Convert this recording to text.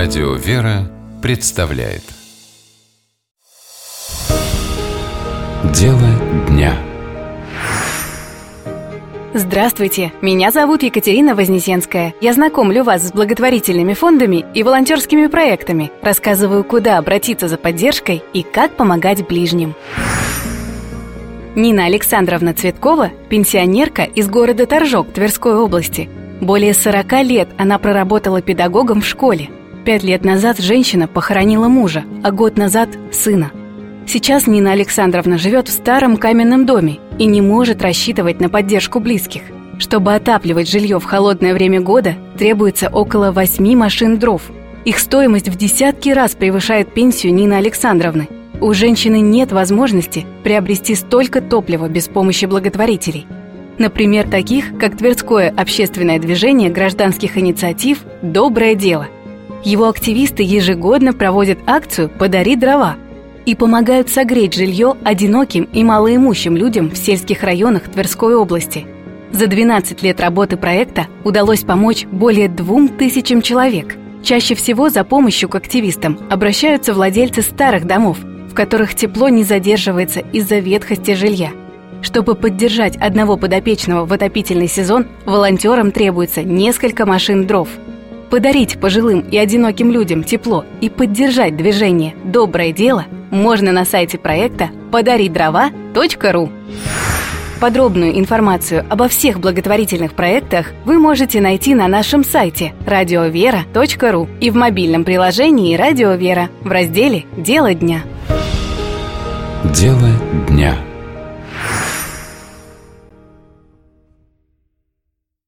Радио «Вера» представляет Дело дня. Здравствуйте, меня зовут Екатерина Вознесенская. Я знакомлю вас с благотворительными фондами и волонтерскими проектами, рассказываю, куда обратиться за поддержкой и как помогать ближним. Нина Александровна Цветкова – пенсионерка из города Торжок Тверской области. Более 40 лет она проработала педагогом в школе. 5 лет назад женщина похоронила мужа, а год назад – сына. Сейчас Нина Александровна живет в старом каменном доме и не может рассчитывать на поддержку близких. Чтобы отапливать жилье в холодное время года, требуется около 8 машин дров. Их стоимость в десятки раз превышает пенсию Нины Александровны. У женщины нет возможности приобрести столько топлива без помощи благотворителей. Например, таких, как Тверское общественное движение гражданских инициатив «Доброе дело». Его активисты ежегодно проводят акцию «Подари дрова» и помогают согреть жилье одиноким и малоимущим людям в сельских районах Тверской области. За 12 лет работы проекта удалось помочь более 2000 человек. Чаще всего за помощью к активистам обращаются владельцы старых домов, в которых тепло не задерживается из-за ветхости жилья. Чтобы поддержать одного подопечного в отопительный сезон, волонтерам требуется несколько машин дров. Подарить пожилым и одиноким людям тепло и поддержать движение «Доброе дело» можно на сайте проекта padaридрова.ру. Подробную информацию обо всех благотворительных проектах вы можете найти на нашем сайте radiovera.ru и в мобильном приложении «Радио Вера» в разделе «Дело дня». Дело дня.